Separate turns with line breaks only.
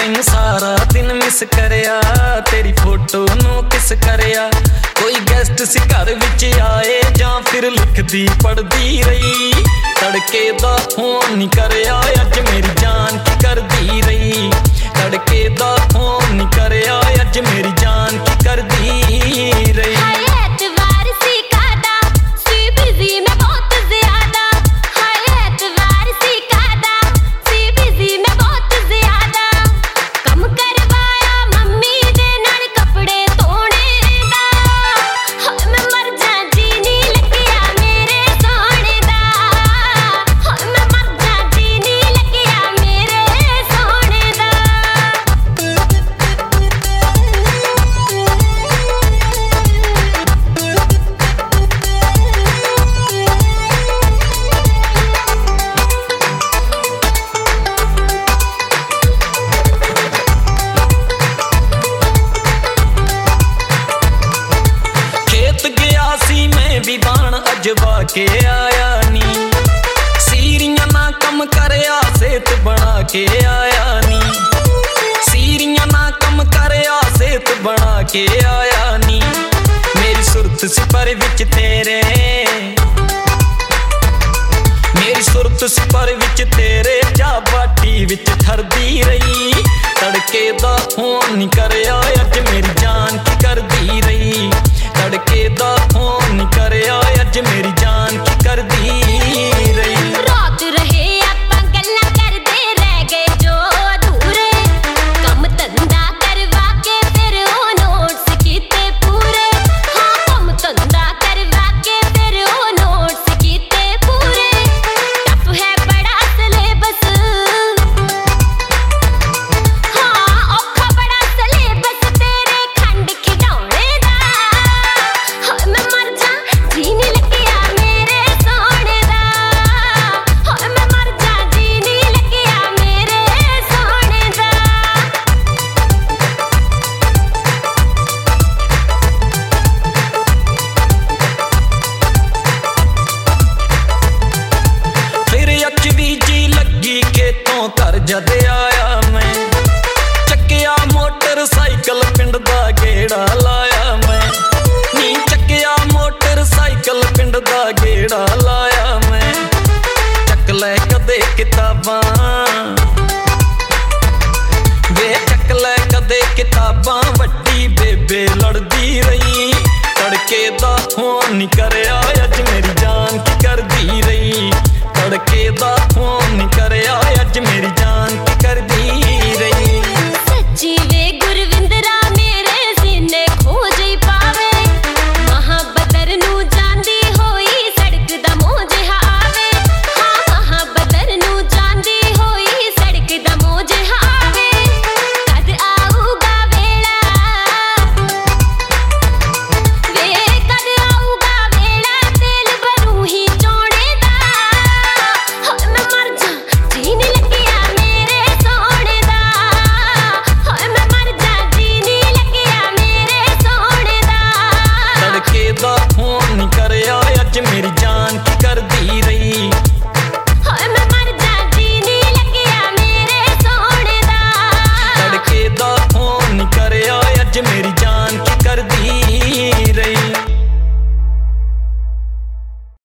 ਤੈਨੂੰ ਸਾਰਾ ਦਿਨ ਮਿਸ ਕਰਿਆ, ਤੇਰੀ ਫੋਟੋ ਨੂੰ ਕਿਸ ਕਰਿਆ। ਕੋਈ ਗੈਸਟ ਸੀ ਘਰ ਵਿੱਚ ਆਏ ਜਾਂ ਫਿਰ ਲਿਖਦੀ ਪੜਦੀ ਰਹੀ। ਤੜਕੇ ਦਾ ਫੋਨ ਨਹੀਂ ਕਰਿਆ, ਅੱਜ ਮੇਰੀ ਜਾਨ ਕੀ ਕਰਦੀ ਰਹੀ। ਤੜਕੇ ਦਾ ਫੋਨ ਨਹੀਂ ਕਰਿਆ, ਅੱਜ ਮੇਰੀ ਜਾਨ ਕੀ ਕਰਦੀ ਰਹੀ। ਜਵਾ ਕੇ ਆਇਆ ਨੀ, ਸੀਰੀਆਂ ਨਾ ਕੰਮ ਕਰਿਆ, ਸੇਤ ਬਣਾ ਕੇ ਆਇਆ ਨੀ। ਸੀਰੀਆਂ ਨਾ ਕੰਮ ਕਰਿਆ, ਸੇਤ ਬਣਾ ਕੇ ਆਇਆ ਨੀ। ਮੇਰੀ ਸੁਰਤ ਸੀ ਪਰ ਵਿੱਚ ਤੇਰੇ, ਮੇਰੀ ਸੁਰਤ ਸੀ ਪਰ ਵਿੱਚ ਤੇਰੇ। ਜਾ ਬਾਟੀ ਵਿੱਚ ਠਰਦੀ ਰਹੀ। ਤੜਕੇ ਦਾ ਫੋਨ ਨਹੀਂ ਕਰਿਆ,